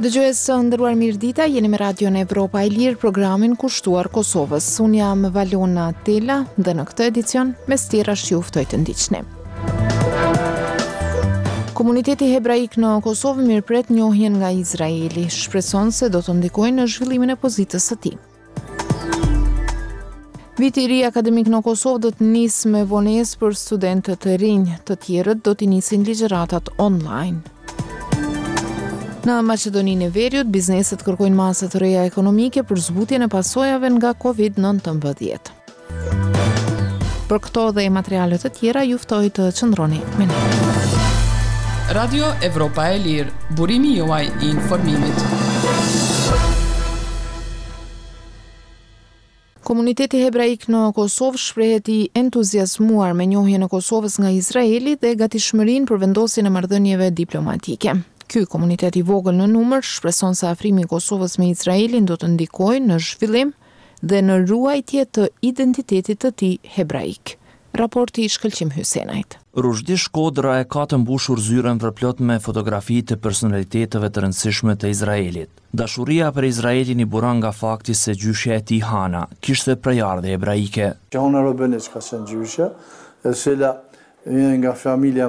Dëgjues së nderuar mirëdita, jeni me Radion Evropa e Lirë, programin kushtuar Kosovës. Unë jam Valona Tela dhe në këtë edicion mes tjerash ju ftoj të ndiqni. Komuniteti hebraik në Kosovë mirëpret njohjen nga Izraeli, shpreson se do të ndikojë në zhvillimin e pozitës së tij. Viti i ri akademik në Kosovë do të nisë me vonesë për studentët e rinj, të tjerët do të nisin ligjëratat online. Në Maqedoninë e Veriut, bizneset kërkojnë masa të reja ekonomike për zbutjen e pasojave nga COVID-19. Për këto dhe materiale të tjera, ju ftoj të qëndroni me ne. Radio Evropa e Lirë, burimi juaj i informimit. Komuniteti hebraik në Kosovë shprehet i entuziazmuar me njohjen e Kosovës nga Izraeli dhe gatishmërinë për vendosjen e marrëdhënieve diplomatike. Ky komunitet i vogël në numër shpreson se afrimi i Kosovës me Izraelin do të ndikojë në zhvillim dhe në ruajtje të identitetit të tij hebraik. Raporti i Shkëlqim Hysenajt. Rushdi Shkodra e ka të mbushur zyren përplot me fotografi të personaliteteve të rëndësishme të Izraelit. Dashuria për Izraelin i buron nga fakti se gjyshja e tij Hana kishte prejardhje hebraike. Hana Robenic ka qenë gjyshja, e cila vjen nga familja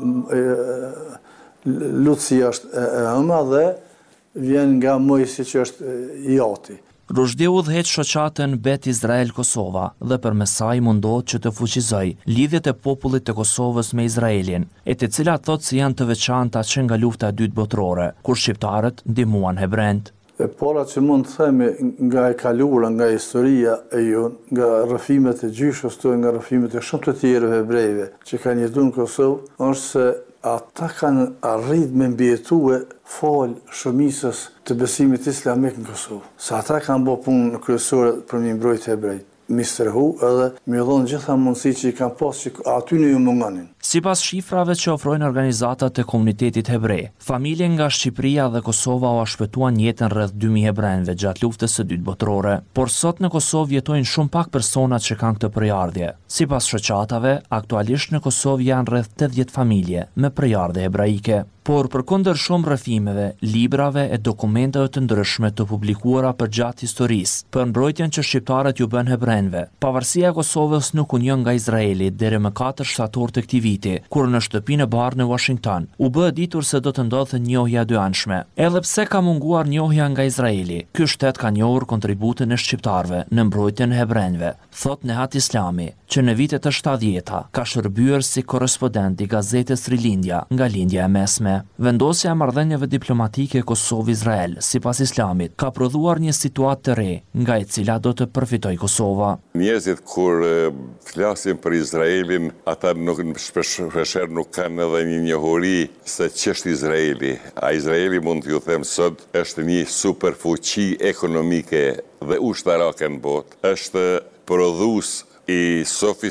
Luci është e ëma dhe vjen nga Mojsi që është i ati. Rushdi udhëheq shoqatën Bet Izrael Kosova dhe përmes saj mundohet që të fuqizoj lidhjet e popullit të Kosovës me Izraelin, e të cilat thotë se janë të veçanta që nga lufta e dytë botërore, kur shqiptarët ndihmuan hebrejt. E para që mund të themi nga e kaluara, nga historia e jon, nga rrëfimet e gjyshës tonë, nga rrëfimet e shumë të tjerëve hebrejve që kanë jetuar në Kosovë, është se ata kanë arrit me mbjetue fal shumicës të besimit islamik në Kosovë. Sa ata kanë bërë punë kryesore për mi mbrojtë hebrejt. Mi strehua edhe mi dhonë gjitha mundësi që i kanë pas që aty në ju munganin. Sipas shifrave që ofrojnë organizatat e komunitetit hebrej, familje nga Shqipëria dhe Kosova u shpëtuan jetën rreth 2000 hebrejve gjatë luftës së dytë botërore, por sot në Kosovë jetojnë shumë pak persona që kanë këtë prejardhje. Sipas shoqatave, aktualisht në Kosovë janë rreth 80 familje me prejardhje hebraike. Por përkundër shumë rrëfimeve, librave e dokumenteve të ndryshme të publikuara për gjatë historisë, për mbrojtjen që shqiptarët ju bën hebrejve, pavarësia e Kosovës nuk u njeh nga Izraeli deri më 4 shtator të këtij viti, kur në shtëpinë e barë në Washington u bë ditur se do të ndodhte njohja e dyanshme. Edhe pse ka munguar njohja nga Izraeli, ky shtet ka njohur kontributin e shqiptarëve në mbrojtjen e hebrejve, thot Nehat Islami, që në vitet e 70-ta ka shërbyer si korrespondent i gazetës Rilindja nga lindja e mesme. Vendosja e marrëdhënieve diplomatike Kosovë-Izrael, sipas Islamit, ka prodhuar një situatë të re, nga e cila do të përfitojë Kosova. Njerëzit kur flasin për Izraelin, ata shpesh nuk kanë edhe një njohuri se ç'është Izraeli. A Izraeli, mund t'ju them sot, është një superfuqi ekonomike dhe ushtarake në botë. Është prodhues i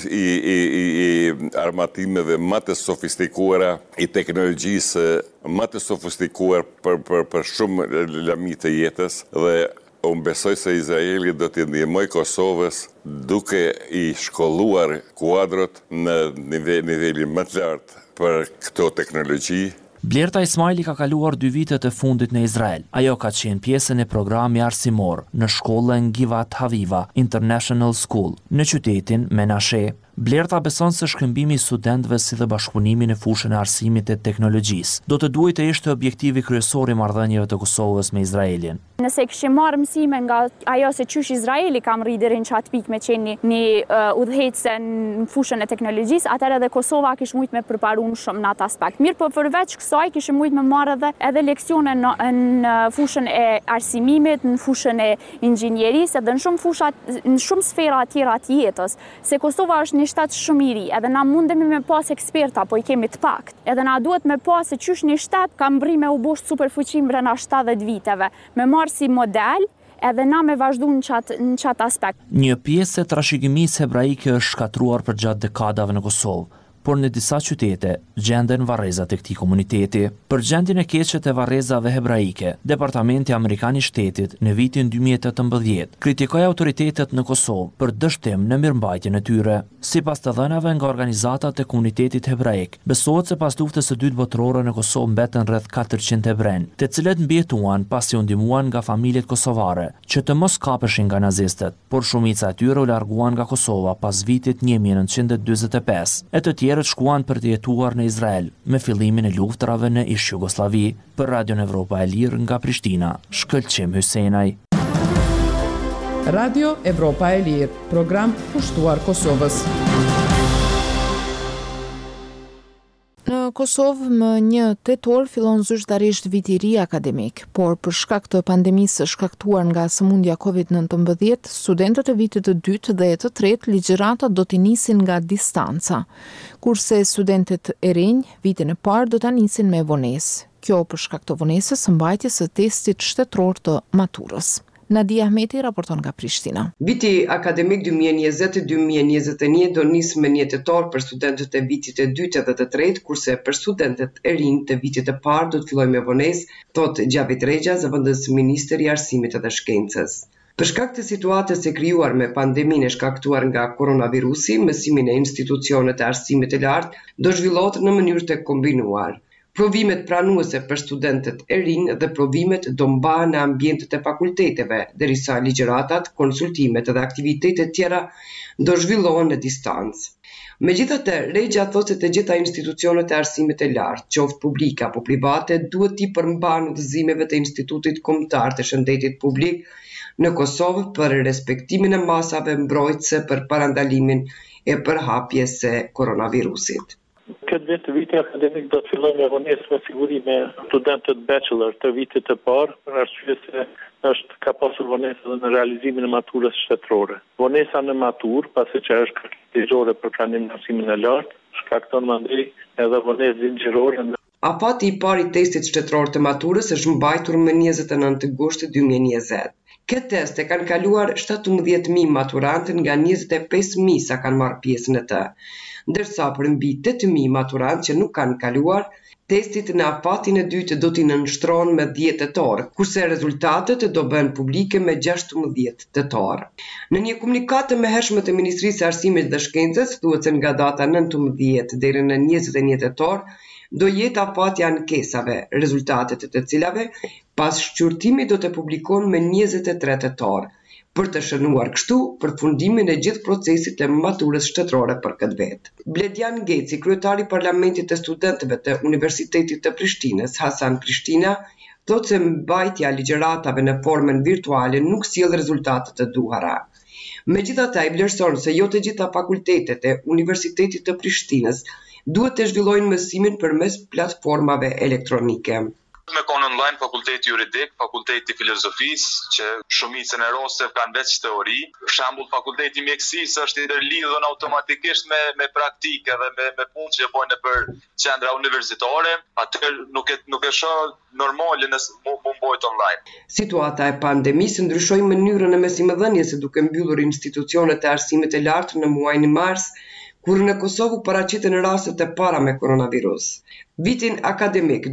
armatimeve më të sofistikuara, i teknologjisë më të sofistikuar për shumë lami të jetës, dhe unë besoj se Izraeli do t'i ndihmoj Kosovës duke i shkolluar kuadrot në nivelin më të lartë për këto teknologji. Blerta Ismaili ka kaluar 2 vitet e fundit në Izrael. Ajo ka qenë pjesën e programi arsimor në shkollën Givat Haviva International School në qytetin Menashe. Blerta beson se shkëmbimi i studentëve si dhe bashkëpunimi në fushën e arsimit e teknologjisë do të duhet të ishte objektivi kryesor i marrëdhënieve të Kosovës me Izraelin. Nëse kishim marrë mësime nga ajo se çysh Izraeli ka rritur deri në çat pikë me qenë një udhëheqëse në fushën e teknologjisë, atëherë edhe Kosova kishte mujt me përparuar shumë në atë aspekt. Mirë, po përveç kësaj kishim mujt me marrë edhe leksione në fushën e arsimimit, në fushën e inxhinierisë dhe në shumë sfera tjera të jetës, se Kosova është një shtat shumë i ri, edhe na mundemi me pas eksperta, po i kemi të pakt. Edhe na duhet me pas se qysh një shtat ka mbri me u bosh superfuqi brenda 70 viteve, me marrë si model, edhe na me vazhdu në qatë aspekt. Një pjesë e trashëgimisë hebraike është shkatruar për gjatë dekadave në Kosovë, por në disa qytete gjenden varrezat e këtij komuniteti. Për gjendjen e keqe të varrezave hebraike, Departamenti Amerikan i Shtetit në vitin 2018 kritikoi autoritetet në Kosovë për dështim në mirëmbajtjen e tyre. Sipas të dhënave nga organizatat e komunitetit hebraik, besohet se pas luftës së dytë botërore në Kosovë mbeten rreth 400 hebren, të cilët mbjetuan pasi u ndihmuan nga familjet kosovare që të mos kapeshin nga nazistët, por shumica e tyre u larguan nga Kosova pas vitit 1945, e të tjerët shkuan për të jetuar në Izrael me fillimin e luftrave në ish Jugosllavi. Për Radion Evropa e Lirë nga Prishtina, Shkëlqim Hysenaj. Radio Evropa e Lirë, program pushtuar Kosovës. Në Kosovë më 1 tetor fillon zyrtarisht viti i ri akademik, por për shkak të pandemisë shkaktuar nga sëmundja COVID-19, studentët e vitit të dytë dhe të tretë ligjëratat do t'i nisin nga distanca, kurse studentët e rinj vitin e parë do ta nisin me vonesë. Kjo për shkak të vonesës së mbajtjes së testit shtetëror të maturës. Nadia Ahmeti raporton nga Prishtina. Viti akademik 2020-2021 do nisë me 1 tetor për studentët e vitit të dytë dhe të tretë, kurse për studentët e rinj të vitit të parë do të fillojë me vonesë, thot Gjavit Rexha, zëvendës ministër i Arsimit dhe Shkencës. Për shkak të situatës e krijuar me pandeminë e shkaktuar nga koronavirusi, mësimin e institucionet e arsimit të lartë do zhvillohet në mënyrë të kombinuar. Provimet pranuese për studentët e rinj dhe provimet do mbahen në ambientet e fakulteteve, derisa ligjëratat, konsultimet dhe aktivitetet tjera do zhvillohen në distancë. Megjithatë, Rexha thotë se të gjitha institucionet e arsimit të lartë, qoftë publike apo private, duhet t'i përmbahen udhëzimeve të Institutit Kombëtar të Shëndetit Publik në Kosovë për respektimin e masave mbrojtëse për parandalimin e përhapjes së koronavirusit. Këtë viti akademik do të filloj me vonesë me siguri me studentët bachelor të vitit të parë, për arsye se ka pasur vonesë edhe në realizimin e maturës shtetërore. Vonesa në maturë, pasi që është ligjore për pranim në arsimin e lartë, shkakton mandej edhe vonesë zinxhirore. Afati i parë i testit shtetëror të maturës është mbajtur më 29 gusht 2020. Këtë test e kanë kaluar 17.000 maturantë nga 25.000 sa kanë marrë pjesën e të, ndërsa për mbi 8.000 maturantë që nuk kanë kaluar, testit në afatin e dytë do t'i nënshtrohen me 10 tetor, kurse rezultatet do bëhen publike me 16 tetor. Në një komunikat të mëhershme të Ministrisë së Arsimit dhe Shkencës, thuhet se nga data 19 deri në 21 tetor, do jetë afati i ankesave, rezultatet të cilave pas shqyrtimit do të publikohen me 23 tetor, për të shënuar kështu përfundimin e gjithë procesit të maturës shtetërore për këtë vit. Bledjan Geci, kryetari i Parlamentit të Studentëve të Universitetit të Prishtinës, Hasan Prishtina, thotë se mbajtja e ligjëratave në formën virtuale nuk sjell rezultate të duhura. Megjithatë, ai vlerëson se jo të gjitha fakultetet e Universitetit të Prishtinës duhet të zhvillojnë mësimin përmes platformave elektronike. Me konë online fakulteti juridik, fakulteti filozofisë, që shumicën e rasteve kanë veç teori. Për shembull, fakulteti mjekësisë është ndërlidhur automatikisht me praktike dhe me punë që bëjnë për qendra universitare. Atë nuk e shoh normale nëse mund bëhet online. Situata e pandemisë ndryshoi mënyrën e mësimdhënies duke mbyllur institucionet e arsimit të lartë në muajin mars, kur në Kosovë paraqiten rastet e para me koronavirus. Vitin akademik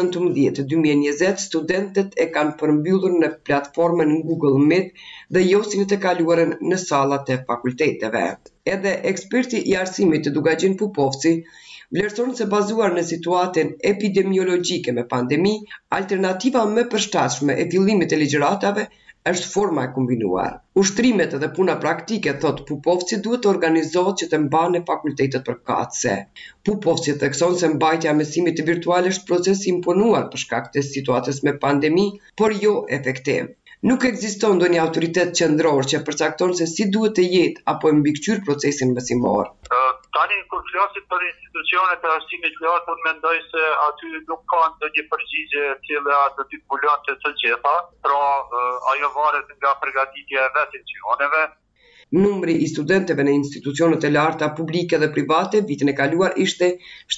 2019-2020 studentët e kanë përmbyllur në platformën Google Meet dhe josin të kaluarën në sallat e fakulteteve. Edhe eksperti i arsimit Dugagjin Pupovci vlerëson se bazuar në situatën epidemiologjike me pandemi, alternativa më përshtatshme e fillimit të ligjëratave është forma e kombinuar. Ushtrimet dhe puna praktike, thot Pupovci, duhet të organizohet që të mbahen në fakultetet përkatëse. Pupovci thekson se mbajtja e mësimit virtual është proces i imponuar për shkak të situatës me pandemi, por jo efektiv. Nuk ekziston ndonjë autoritet qendror që përcakton se si duhet të jetë apo e mbikëqyr procesin mësimor. Tani kur flasim për institucionet e arsimit të lartë, mendoj se aty nuk ka ndonjë përgjigje e cila do t'i mbulonte të gjitha, pra ajo varet nga përgatitja e vetë institucioneve. Numri i studentëve në institucionet e larta publike dhe private vitin e kaluar ishte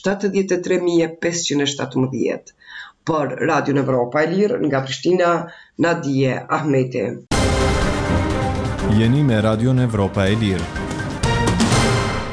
73.517. Për Radio Evropa e Lirë nga Prishtina, Nadia Ahmeti. Jeni me Radio Evropa e Lirë.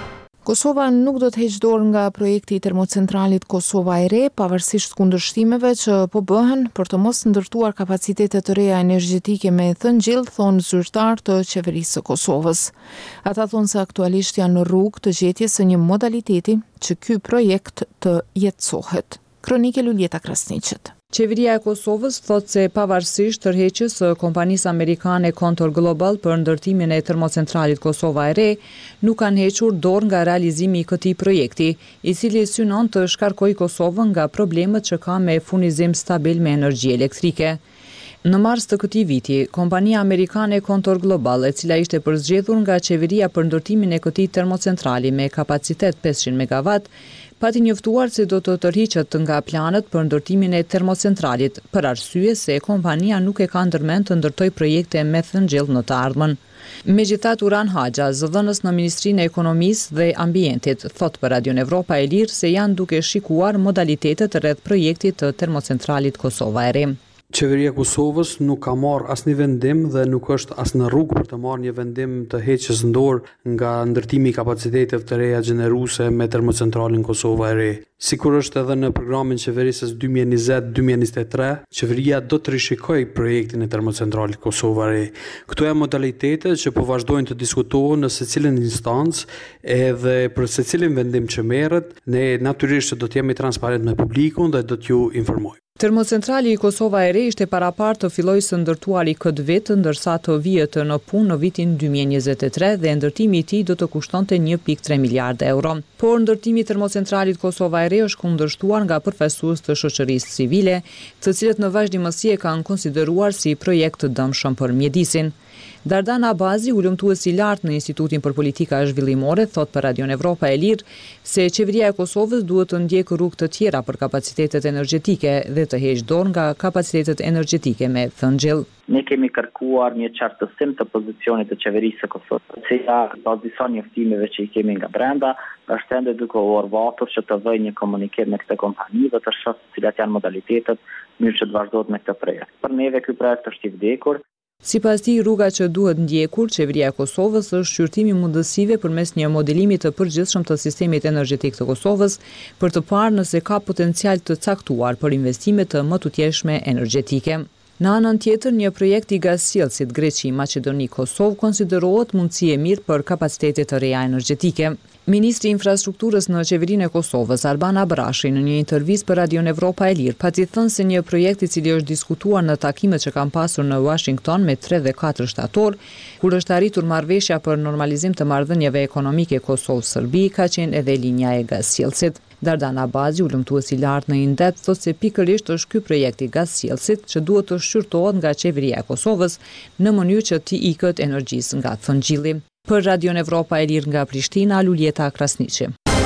Kosova nuk do të heqë dorë nga projekti i termocentralit Kosova e Re, pavarësisht kundërshtimeve që po bëhen për të mos ndërtuar kapacitete të reja energjetike me thëngjell, thonë zyrtar të qeverisë së Kosovës. Ata thonë se aktualisht janë në rrugë të gjetjes së një modaliteti që ky projekt të jetësohet. Kronike Luljeta Krasniqet. Qeveria e Kosovës thot se pavarësisht tërheqjes së kompanisë amerikane Kontor Global për ndërtimin e termocentralit Kosova e Re, nuk kanë hequr dorë nga realizimi i këtij projekti, i cili synon të shkarkojë Kosovën nga problemet që ka me furnizim stabil me energji elektrike. Në mars të këtij viti, kompania amerikane Kontor Global, e cila ishte përzgjedhur nga qeveria për ndërtimin e këtij termocentrali me kapacitet 500 MW, pati njoftuar se do të tërhiqet nga planet për ndërtimin e termocentralit, për arsye se kompania nuk e ka ndërmend të ndërtojë projekte me thëngjell në të ardhmen. Megjithatë, Uran Haxha, zëdhënës në Ministrinë e Ekonomisë dhe Ambientit, thot për Radion Evropa e Lirë se janë duke shikuar modalitetet rreth projektit të termocentralit Kosova e Re. Qeveria e Kosovës nuk ka marrë asnjë vendim dhe nuk është as në rrugë për të marrë një vendim të heqjes dorë nga ndërtimi i kapaciteteve të reja gjeneruese me termocentralin Kosova e Re. Sikur është edhe në programin qeverisës 2020-2023, qeveria do të rishikojë projektin e termocentralit Kosova e Re. Këto janë modalitetet që po vazhdojnë të diskutohen në secilën instancë edhe për secilin vendim që merret, ne natyrisht do të jemi transparent me publikun dhe do t'ju informojmë. Termocentrali i Kosova e Re ishte parapart të fillojë së ndërtuari këtë vit, ndërsa të vihet në punë në vitin 2023 dhe ndërtimi i tij do të kushtonte 1.3 miliardë euro. Por ndërtimi i termocentralit Kosova e Re është kundërshtuar nga përfaqësues të shoqërisë civile, të cilët në vazhdimësi e kanë konsideruar si projekt të dëmshëm për mjedisin. Dardan Abazi, ulëmtues i lartë në Institutin për Politika Zhvillimore, thot për Radion Evropa e Lirë se qeveria e Kosovës duhet të ndjekë rrugë të tjera për kapacitetet energjetike dhe të heqë dorë nga kapacitetet energjetike me thëngjell. Ne kemi kërkuar një qartësim të pozicionit të qeverisë së Kosovës, cila pas disa njoftimeve që i kemi nga brenda, është ende duke u orvatur që të vëjë një komunikim me këtë kompani dhe të shohë cilat janë modalitetet mirë që të vazhdohet me këtë projekt. Për neve ky projekt është i vdekur. Sipas tij, rruga që duhet ndjekur qeveria e Kosovës është shqyrtimi mundësive përmes një modelimi të përgjithshëm të sistemit energjetik të Kosovës për të parë nëse ka potencial të caktuar për investime të mëtutjeshme energjetike. Në anën tjetër, një projekt i gasjellësit Greqi, Maqedoni, Kosovë konsiderohet mundësi e mirë për kapacitete të reja energjetike. Ministri i Infrastrukturës në qeverinë e Kosovës, Arban Abrashi, në një intervistë për Radion Evropa e Lirë, pati thënë se një projekt i cili është diskutuar në takimet që kanë pasur në Washington me 3 dhe 4 shtator, kur është arritur marrëveshja për normalizim të marrëdhënieve ekonomike Kosovë-Serbi, ka qenë edhe linja e gasjellësit. Dardan Abazi, ulëmtues i lartë në Indet, thotë se pikërisht është ky projekt i gasjellësit që duhet të shqyrtohet nga qeveria e Kosovës në mënyrë që t'i ikët energjisë nga thëngjilli. Për Radion Evropa e Lirë nga Prishtina, Luljeta Krasniqi.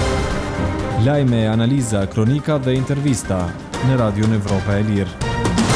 Lajme, analiza, kronika dhe intervista në Radion Evropa e Lirë.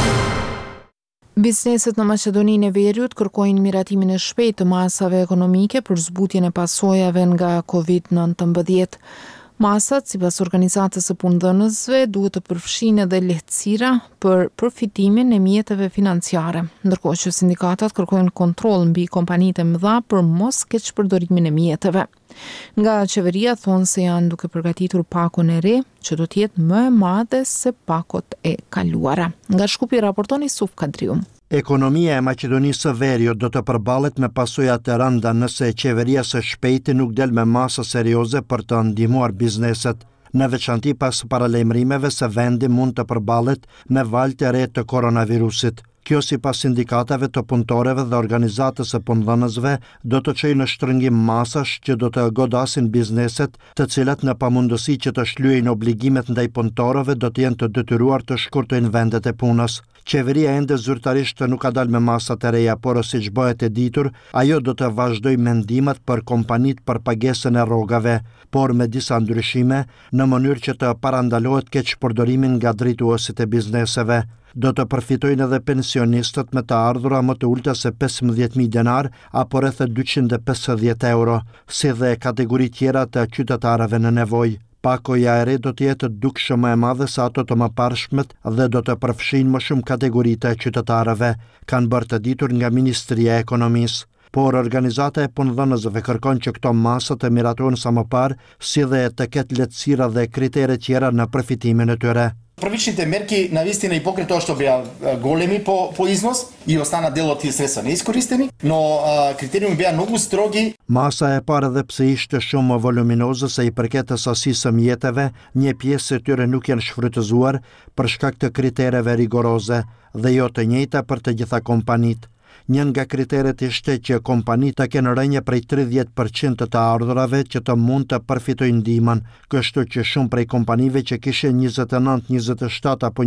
Bizneset në Maqedoninë e Veriut kërkojnë miratimin e shpejtë të masave ekonomike për zbutjen e pasojave nga COVID-19. Masat, sipas organizatës së punëdhënësve, duhet të përfshijnë edhe lehtësira për përfitimin e mjeteve financiare, ndërkohë që sindikatat kërkojnë kontroll mbi kompanitë e mëdha për mos keqpërdorimin e mjeteve. Nga qeveria thonë se janë duke përgatitur pakon e re, që do të jetë më e madhe se pakot e kaluara. Nga Shkupi raporton Isuf Kadrium. Ekonomia e Maqedonisë së Veriut do të përballet me pasoja të rënda nëse qeveria së shpejti nuk del me masa serioze për të ndihmuar bizneset, në veçanti pas paralajmërimeve se vendi mund të përballet me valë të re të koronavirusit. Kjo sipas sindikatave të punëtorëve dhe organizatës së punëdhënësve do të çojë në shtrëngim masash që do të godasin bizneset, të cilat në pamundësi që të shlyejnë obligimet ndaj punëtorëve do të jenë të detyruar të shkurtojnë vendet e punës. Qeveria ende zyrtarisht nuk ka dalë me masa të reja, por siç bëhet e ditur, ajo do të vazhdojë mendimet për kompanit për pagesën e rrogave, por me disa ndryshime në mënyrë që të parandalohet keqpërdorimin nga drejtuesit e bizneseve. Do të përfitojnë edhe pensionistët me të ardhura më të ulta se 15.000 denar apo rreth 250 euro, si dhe kategori tjera të qytetarëve në nevojë. Pakoja e re do të jetë dukshëm më e madhe se ato të mëparshmet dhe do të përfshijnë më shumë kategori të qytetarëve, kanë bërë të ditur nga Ministria e Ekonomisë. por organizata e punëdhënësve kërkon që këto masa të miratohen sa më parë, si dhe të ketë lehtësira dhe kritere tjera në përfitimin e tyre. Pravičните мерки наистина и покрај тоа што беа големи по износ и остана дел од тие средства неискористени, но критериуми беа многу строги. Masa e parë dhe pse ishte shumë voluminoze se i përket sasisë së mjeteve, një pjesë e tyre nuk janë shfrytëzuar për shkak të kritereve rigoroze dhe jo të njëjta për të gjitha kompanitë. Një nga kriteret ishte që kompanitë të kenë rënje prej 30% të ardhurave që të mund të përfitojnë ndihmën, kështu që shumë prej kompanive që kishin 29, 27 apo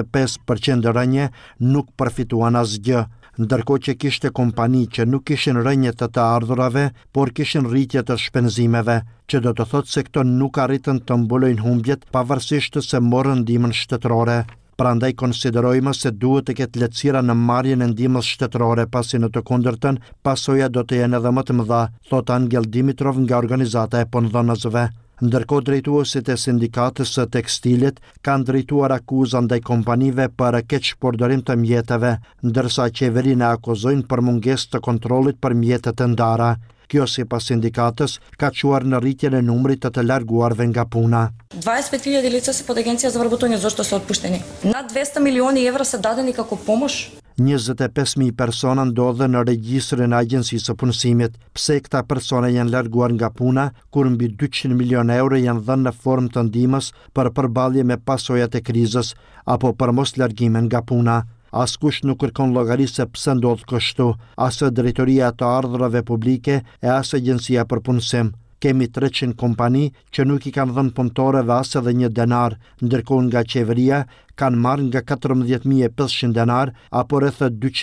25% rënje nuk përfituan asgjë, ndërkohë që kishte kompani që nuk kishin rënje të ardhurave, por kishin rritje të shpenzimeve, që do të thotë se këto nuk arritën të mbulojnë humbjet pavarësisht se morën ndihmën shtetërore. Prandaj konsiderojmë se duhet të ketë lehtësira në marrjen e ndihmës shtetërore, pasi në të kundërtën pasojat do të jenë edhe më të mëdha, thot Angel Dimitrov nga organizata e punëdhënësve. Ndërkohë drejtuesit e sindikatës së tekstilit kanë drejtuar akuza ndaj kompanive për keqpërdorim të mjeteve, ndërsa qeverinë akuzojnë për mungesë të kontrollit për mjetet e ndara. Kjo sipas sindikatës ka çuar në rritjen e numrit të larguarve nga puna. 25.000 лица се под агенция за вработување, зашто се отпуштени. Над 200 милиони евра се дадени како помош. 25.000 persona ndodhen në regjistrin e Agjencisë së Punësimit. Pse këta persona janë larguar nga puna, kur mbi 200 milionë euro janë dhënë në formë të ndihmës për përballje me pasojat e krizës apo për mos largimin nga puna. Askush nuk kërkon llogari se pse ndodh kështu, as Drejtoria e të Ardhurave Publike e as Agjencia për Punësim. Kemi 300 kompani që nuk i kanë dhënë punëtorëve as edhe një denar, ndërkohë nga qeveria kanë marrë nga 14.500 denar apo rreth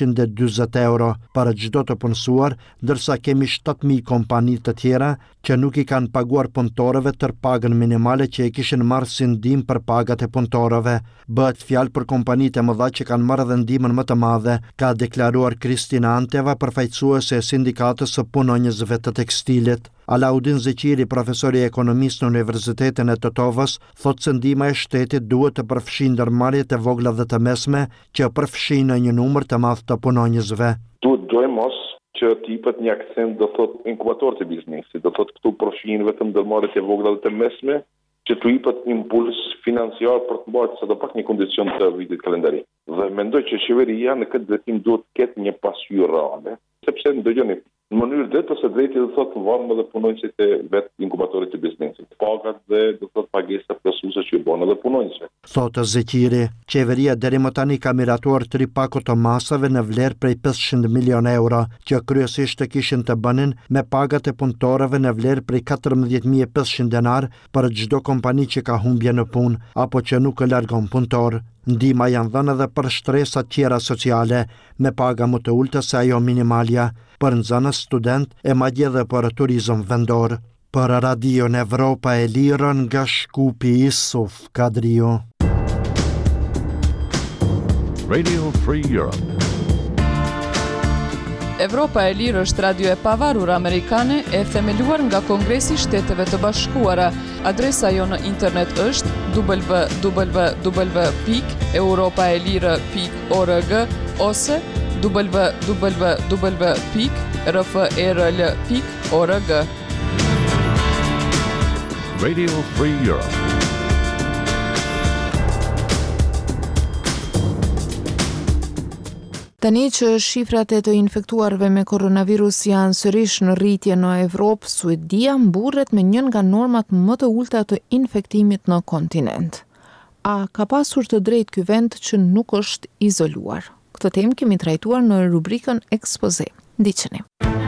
240 euro për çdo të punësuar, ndërsa kemi 7.000 kompani të tjera që nuk i kanë paguar punëtorëve tër pagën minimale që e kishin marrë si ndihmë për pagat e punëtorëve. Bëhet fjalë për kompanitë e mëdha që kanë marrë edhe ndihmën më të madhe, ka deklaruar Kristina Anteva, përfaqësuese e sindikatës së punonjësve të tekstilit. Alaudin Zeqiri, profesori ekonomist në Universitetin e Tetovës, thotë se ndihma e shtetit duhet të përfshijë ndërmarrjet e vogla dhe të mesme që përfshijnë një numër të madh të punonjësve. Duhet dojmos që t'jipet një akcent do thot inkubatorët e biznesit, do thot këtu përfshin vetëm ndërmarrjet e vogla dhe të mesme, që t'u jipet impuls financiar për të mbajtur sadopak një kondicion të vitit kalendari. Dhe mendoj që qeveria në këtë drejtim duhet të ketë një pasqyrë reale, sepse ndëgjoni në mënyrë drejt ose drejti do thotë varmë edhe punonjësit e vetë inkubatorit të biznesit. Pagat dhe do thotë pagesa plotësuese që i bën edhe punonjësve. Thotë Zeqiri, qeveria deri më tani ka miratuar 3 pakot të masave në vlerë prej 500 milionë euro, që kryesisht të kishin të bënin me pagat e punëtorëve në vlerë prej 14.500 denar për çdo kompani që ka humbje në punë apo që nuk e largon punëtor. Ndihma janë dhënë edhe për shtresat tjera sociale me paga më të ulta se ajo minimalja, për nxënës, student e madje edhe për turizëm vendor. Për Radio Evropa e Lirë nga Shkupi, Isuf Kadrio. Radio Free Europe. Evropa e Lirë është radio e pavarur amerikane e themeluar nga Kongresi i Shteteve të Bashkuara. Adresa jo në internet është www.europaelire.org ose www.rfrl.org. Radio Free Europe. Tani që shifrat e të infektuarve me koronavirus janë sërish në rritje në Evropë, Suedia mburret me njën nga normat më të ulta të infektimit në kontinent. A ka pasur të drejtë ky vend që nuk është izoluar? Këtë temë kemi trajtuar në rubrikën Expose. Ndiqeni.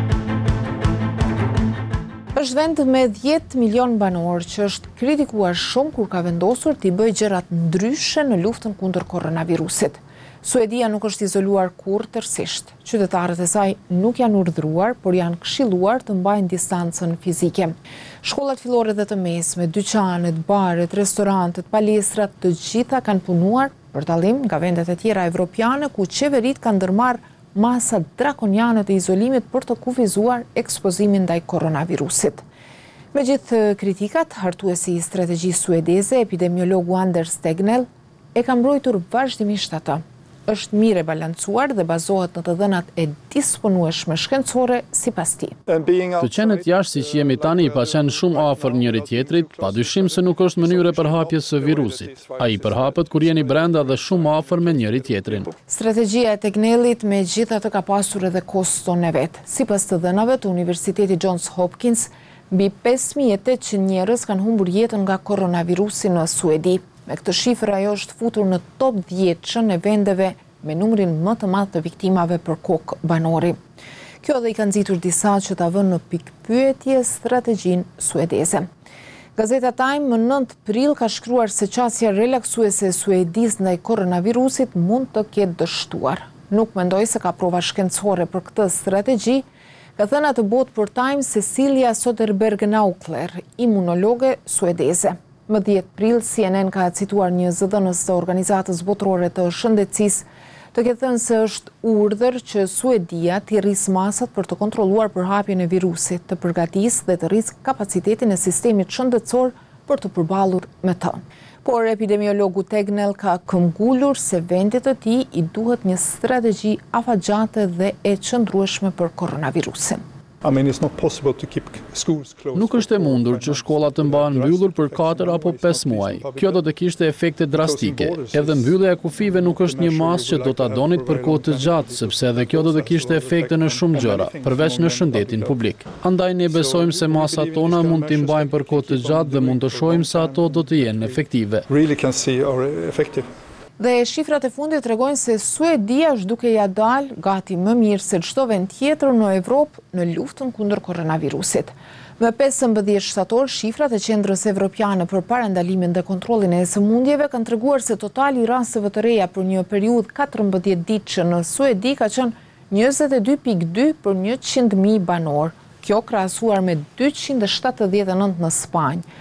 Është vend me 10 milion banor që është kritikuar shumë kur ka vendosur t'i bëjë gjërat ndryshe në luftën kundër koronavirusit. Suedia nuk është izoluar kur tërësisht. Qytetarët e saj nuk janë urdhëruar, por janë këshilluar të mbajnë distancën fizike. Shkollat fillore dhe të mesme, dyqanet, baret, restorantet, palestrat, të gjitha kanë punuar për dallim nga vendet e tjera evropiane ku qeverit kanë ndërmarrë masa drakoniane të izolimit për të kufizuar ekspozimin ndaj koronavirusit. Megjithë kritikat, hartuesi i strategjisë suedeze, epidemiologu Anders Tegnell, e ka mbrojtur vazhdimisht atë. është mirë e balancuar dhe bazohet në të dhënat e disponueshme shkencore sipas tij. Të qenet jashtë siç jemi tani pa qenë shumë afër njëri tjetrit, padyshim se nuk është mënyrë e përhapjes së virusit. Ai përhapet kur jeni brenda dhe shumë afër me njëri tjetrin. Strategjia e Tegnellit megjithatë ka pasur edhe koston e vet. Sipas të dhënave të Universitetit Johns Hopkins, mbi 5800 njerëz kanë humbur jetën nga koronavirusi në Suedi. Me këtë shifër ajo është futur në top 10 e vendeve me numrin më të madh të viktimave për kokë banori. Kjo dhe i ka nxitur disa që ta vënë në pikpyetje strategjinë suedeze. Gazeta Time më 9 prill ka shkruar se qasja relaksuese e Suedis ndaj koronavirusit mund të ketë dështuar. Nuk mendoj se ka prova shkencore për këtë strategji, ka thënë atë botë për Time Cecilia Soderberg-Naukler, imunologe suedeze. Më 10 prill, CNN ka cituar një zëdhënës të Organizatës Botërore të Shëndetësisë, të ketë thënë se është urdhër që Suedia t'i rrisë masat për të kontrolluar përhapjen e virusit, të përgatisë dhe të rrisë kapacitetin e sistemit shëndetësor për të përballur me të. Por epidemiologu Tegnell ka këmbgulur se vendit të tij i duhet një strategji afatgjate dhe e qëndrueshme për koronavirusin. Nuk është e mundur që shkollat të mbahen mbyllur për 4 apo 5 muaj. Kjo do të kishte efekte drastike. Edhe mbyllja e kufive nuk është një masë që do ta donit për kohë të gjatë, sepse edhe kjo do të kishte efekte në shumë gjëra, përveç në shëndetin publik. Andaj ne besojmë se masat tona mund t'i mbajmë për kohë të gjatë dhe mund të shohim se ato do të jenë efektive. Dhe shifrat e fundit tregojnë se Suedia është duke ja dalë gati më mirë se çdo vend tjetër në Evropë në luftën kundër koronavirusit. Më 15 shtator, shifrat e Qendrës Evropiane për parandalimin dhe kontrollin e sëmundjeve kanë treguar se totali i rasteve të reja për një periudhë 14 ditëshe në Suedi ka qenë 22.2 për 100.000 banor. Kjo krahasuar me 279 në Spanjë,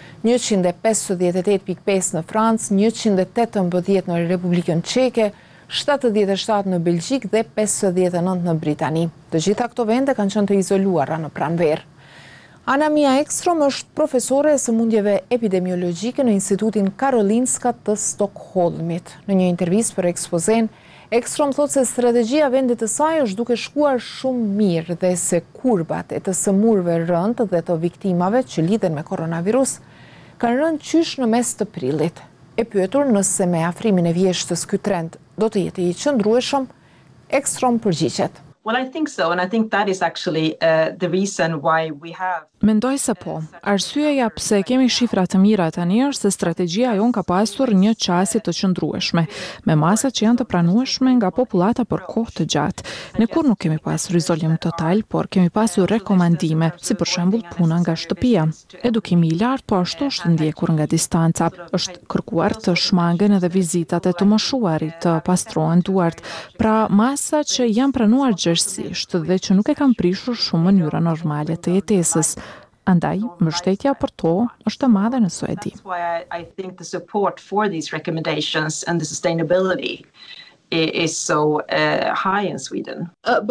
158.5 në Francë, 118 në Republikën Çeke, 77 në Belgjik dhe 59 në Britani. Të gjitha këto vende kanë qenë të izoluara në pranverë. Ana Mia Ekstrom është profesore e sëmundjeve epidemiologjike në Institutin Karolinska të Stockholmit. Në një intervistë për Expozen, Ekstrom thotë se strategjia vendit të saj është duke shkuar shumë mirë dhe se kurbat e të sëmurëve rënd dhe të viktimave që lidhen me koronavirus kanë rënë qysh në mes të prillit. E pyetur nëse me afrimin e vjeshtës ky trend do të jetë i qëndrueshëm, Ekstrom përgjigjet. Well, I think so, and I think that is actually the reason why we have. Mendoj se po. Arsyeja pse kemi shifra të mira tani është se strategjia jon ka pasur një qasje të qëndrueshme, me masa që janë të pranueshme nga popullata për kohë të gjatë. Ne kur nuk kemi pasur izolim total, por kemi pasur rekomandime, si për shembull puna nga shtëpia. Edukimi i lartë po ashtu është ndjekur nga distanca. Është kërkuar të shmangen edhe vizitat e të moshuarit, të pastrohen duart, pra masa që janë pranuar gjërësisht dhe që nuk e kanë prishur shumë mënyra normale të jetesës. Andaj, mbështetja për to është e madhe në Suedi. That's why I think the support for these recommendations and the sustainability is so high in Sweden.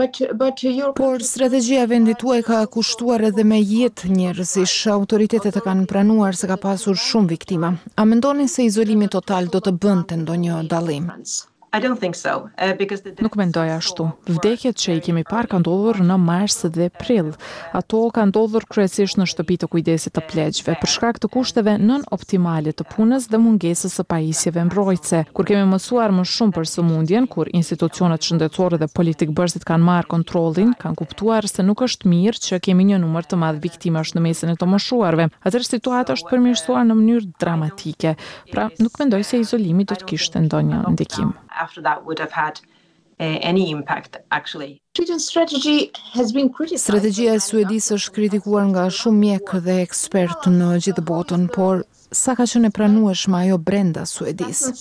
Por strategjia e vendit tuaj ka kushtuar edhe me jetë njerëzish. Autoritetet e kanë pranuar se ka pasur shumë viktima. A mendoni se izolimi total do të bënte ndonjë dallim? I don't think so, because Nuk mendoj ashtu. Vdekjet që i kemi parë kanë ndodhur në mars dhe prill. Ato kanë ndodhur kryesisht në shtëpi të kujdesit të pleqjve, për shkak të kushteve nën optimale të punës dhe mungesës së pajisjeve mbrojtëse. Kur kemi mësuar më shumë për sëmundjen, kur institucionet shëndetësore dhe politikbërësit kanë marrë kontrollin, kanë kuptuar se nuk është mirë që kemi një numër të madh viktimash në mesin e të moshuarve. Atëherë situata është përmirësuar në mënyrë dramatike. Pra, nuk mendoj se izolimi do të kishte ndonjë ndikim. After that would have had any impact actually. Strategjia e Suedisë është kritikuar nga shumë mjekë dhe ekspertë në gjithë botën, por sa ka qenë e pranueshme ajo brenda Suedisë?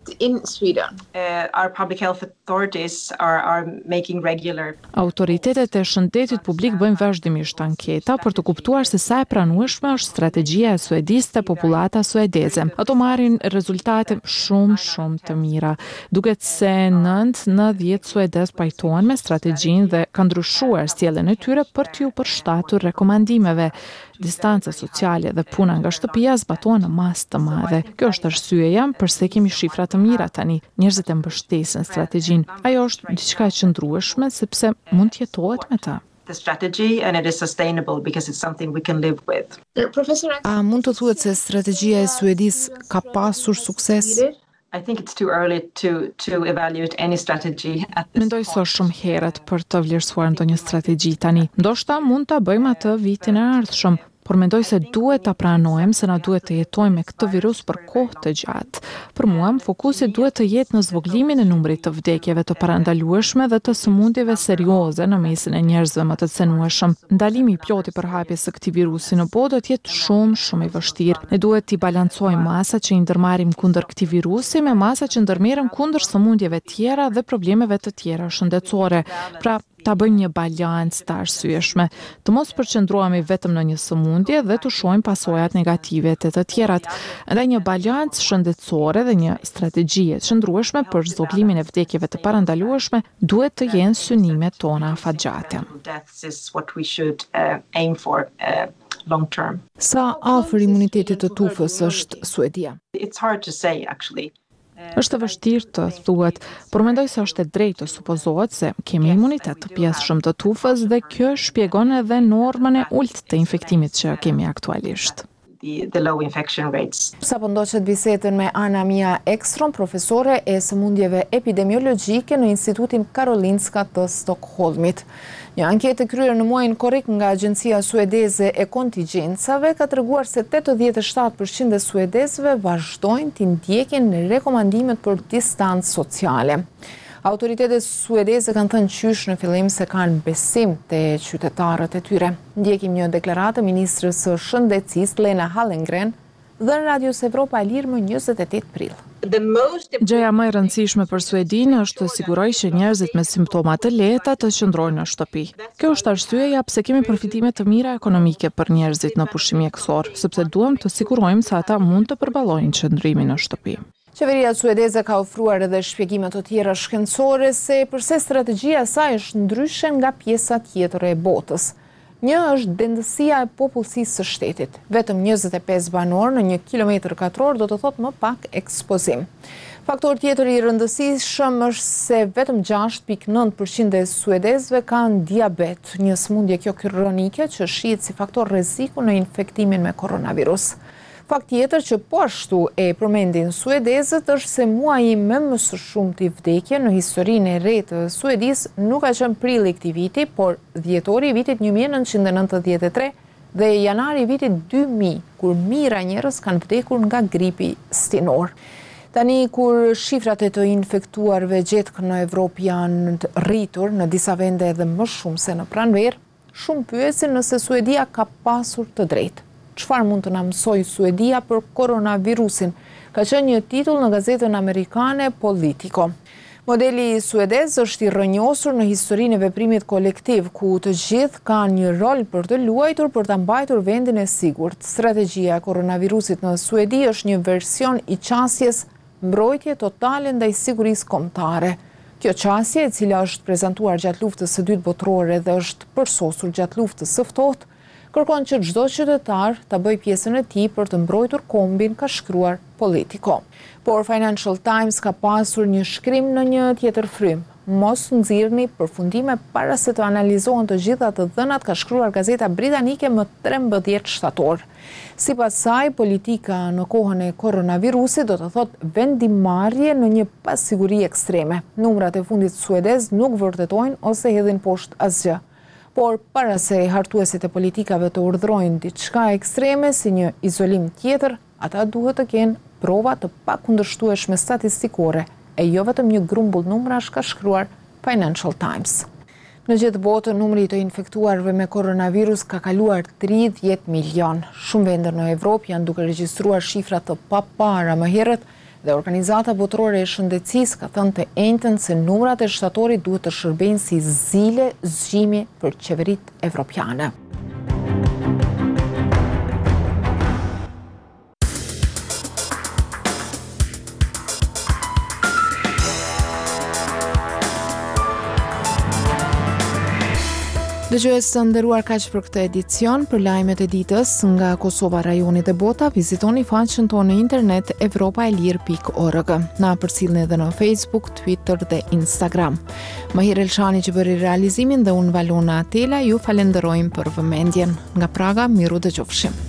Our public health authorities are making regular. Autoritetet e shëndetit publik bëjnë vazhdimisht anketa për të kuptuar se sa e pranueshme është strategjia e Suedisë te popullata suedeze. Ato marrin rezultate shumë të mira. Duket se 9 në 10 suedez pajtohen me strategji strategjinë dhe ka ndryshuar sjelljen e tyre për t'ju përshtatur rekomandimeve. Distanca sociale dhe puna nga shtëpia zbatohen në masë të madhe. Kjo është arsyeja pse kemi shifra të mira tani. Njerëzit e mbështesin strategjinë. Ajo është diçka e qëndrueshme sepse mund të jetohet me ta. The strategy and it is sustainable because it's something we can live with. A mund të thuhet se strategjia e Suedis ka pasur sukses? I think it's too early to evaluate any strategy at this Mendoj se shumë herët për të vlerësuar ndonjë strategji tani. Ndoshta mund ta bëjmë atë vitin e ardhshëm, por mendoj se duhet ta pranojmë se na duhet të jetojmë me këtë virus për kohë të gjatë. Për mua, fokusi duhet të jetë në zvogëlimin e numrit të vdekjeve të parandalueshme dhe të sëmundjeve serioze në mesin e njerëzve më të cenueshëm. Ndalimi i plotë i përhapjes së këtij virusi në botë do të jetë shumë i vështirë. Ne duhet të balancojmë masat që i ndërmarrim kundër këtij virusi me masat që ndërmerren kundër sëmundjeve tjera dhe problemeve të tjera shëndetësore. Pra, ta bëjmë një balancë të arsyeshme, të mos përqendrohemi vetëm në një sëmundje dhe të shohim pasojat negative të tjerat. Ndaj një balancë shëndetësore dhe një strategji e qëndrueshme për zvogëlimin e vdekjeve të parandalueshme duhet të jenë synimet tona afatgjate. Sa afër imunitetit të tufës është Suedia? It's hard to say actually. Është e vështirë të thuhet, por mendoj se është e drejtë të supozohet se kemi imunitet të pjesëshëm të tufës dhe kjo shpjegon edhe normën e ulët të infektimit që kemi aktualisht. The low infection rates. Sa po ndoqet bisedën me Ana Mia Ekstrom, profesore e sëmundjeve epidemiologjike në Institutin Karolinska të Stockholmit. Një anketë kryer në muajin korrik nga Agjencia Suedeze e Kontingjencave ka treguar se 87% e suedezëve vazhdojnë të ndjekin rekomandimet për distancë sociale. Autoritetet suedeze kanë thënë qysh në fillim se kanë besim te qytetarët e tyre. Ndjekim një deklaratë ministrës së shëndetësisë Lena Hallengren dhe në Radios Evropa e Lirë më 28 prill. Gjëja më e rëndësishme për Suedinë është të sigurojë që njerëzit me simptoma të lehta të qëndrojnë në shtëpi. Kjo është arsyeja pse kemi përfitime të mira ekonomike për njerëzit në pushim mjekësor, sepse duam të sigurojmë se ata mund të përballojnë qëndrimin në shtëpi. Qeveria suedeze ka ofruar edhe shpjegime të tjera shkencore se pse strategjia e saj është ndryshe nga pjesa tjetër e botës. Një është dendësia e popullsisë së shtetit. Vetëm 25 banor në 1 kilometër katror do të thotë më pak ekspozim. Faktor tjetër i rëndësishëm është se vetëm 6.9% e suedezëve kanë diabet, një sëmundje kjo kronike që shihet si faktor rreziku në infektimin me koronavirus. Fakt tjetër që po ashtu e përmendin suedezët është se muaji me më së shumti vdekje në historinë e re të Suedisë nuk ka qenë prilli këtij viti, por dhjetori i vitit 1993 dhe janari i vitit 2000, kur mijëra njerëz kanë vdekur nga gripi stinor. Tani kur shifrat e të infektuarve gjetk në Evropë janë rritur në disa vende edhe më shumë se në pranverë, shumë pyesin nëse Suedia ka pasur të drejtë. Çfarë mund të na mësoj Suedia për koronavirusin? Ka qenë një titull në gazetën amerikane Politico. Modeli suedez është i rrënjosur në historinë e veprimit kolektiv, ku të gjithë kanë një rol për të luajtur për ta mbajtur vendin e sigurt. Strategjia e koronavirusit në Suedi është një version i qasjes mbrojtje totale ndaj sigurisë kombëtare. Kjo qasje, e cila është prezantuar gjatë luftës së dytë botërore dhe është përsosur gjatë luftës së ftohtë, kërkon që çdo qytetar ta bëjë pjesën e tij për të mbrojtur kombin, ka shkruar Politico. Por Financial Times ka pasur një shkrim në një tjetër frym. Mos nxirrni përfundime para se të analizohen të gjitha të dhënat, ka shkruar gazeta britanike më 13 shtator. Sipas saj, politika në kohën e koronavirusit do të thotë vendimarrje në një pasiguri ekstreme. Numrat e fundit suedez nuk vërtetojnë ose hedhin poshtë asgjë. Por para se hartuesit e politikave të urdhrojnë diçka ekstreme si një izolim tjetër, ata duhet të kenë prova të pakundërshtueshme statistikore, e jo vetëm një grumbull numrash, ka shkruar Financial Times. Në gjithë botën, numri të infektuarve me koronavirus ka kaluar 30 milion. Shumë vende në Evropë janë duke regjistruar shifra të papara më herët, dhe Organizata Botërore e Shëndetësisë ka thënë të njëjtën se numrat e shtatorit duhet të shërbejnë si zile zgjimi për qeveritë evropiane. Dëgjues të nderuar, kaq për këtë edicion. Për lajmet e ditës nga Kosova, rajoni dhe bota, vizitoni faqen tonë në internet evropaelir.org. Na përcjellni edhe në Facebook, Twitter dhe Instagram. Mahir Elshani që bëri realizimin dhe unë Valona Atela ju falenderojmë për vëmendjen. Nga Praga, miru dëgjofshim.